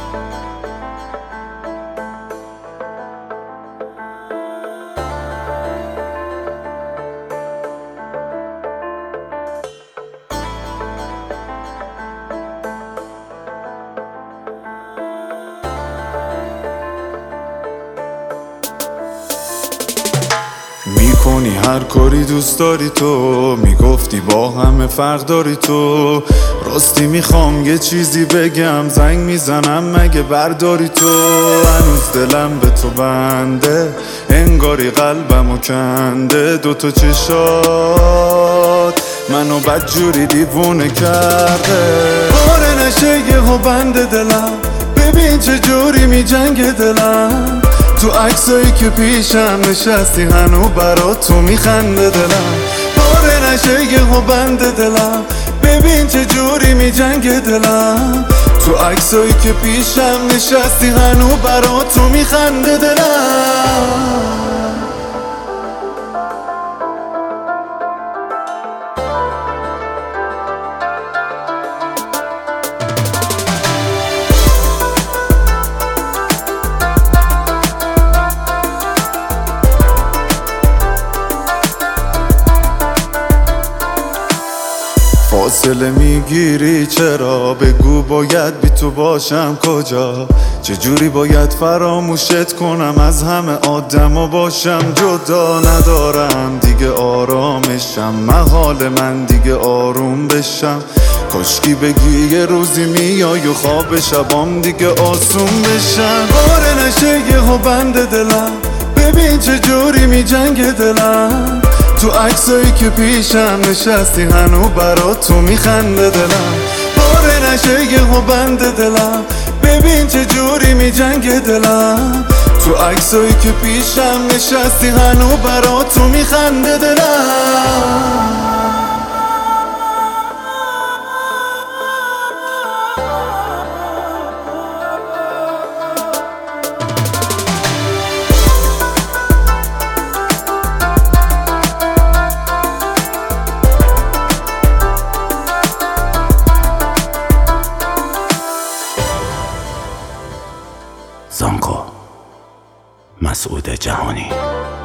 میکنی هر کاری دوست داری تو، میگفتی با همه فرق داری تو. راستی میخوام یه چیزی بگم، زنگ میزنم مگه برداری تو. هنوز دلم به تو بنده، انگاری قلبمو کنده. دوتا چشات منو بدجوری دیوونه کرده. باره نشه یهو بنده دلم، ببین چه جوری میجنگه دلم. تو عکسایی که پیشم نشستی هنو برا تو میخنده دلم. باره نشه یهو بنده دلم، ببین چه جوری میجنگه دلم. تو عکسایی که پیشم نشستی هنو برا تو میخنده دلم. فاصله میگیری چرا؟ بگو باید بی تو باشم کجا؟ چجوری باید فراموشت کنم؟ از همه آدما باشم جدا. ندارم دیگه آرامشم، محال من دیگه آروم بشم. کاشکی بگی یه روزی میای و خواب شبام دیگه آسون بشم. باره نشه یهو بنده دلم، ببین چه جوری میجنگه دلم. تو عکسایی که پیشم نشستی هنو برا تو میخنده دلم. باره نشه یهو بنده دلم، ببین چه جوری میجنگه دلم. تو عکسایی که پیشم نشستی هنو برا تو میخنده دلم. زانکو مسعود جهانی.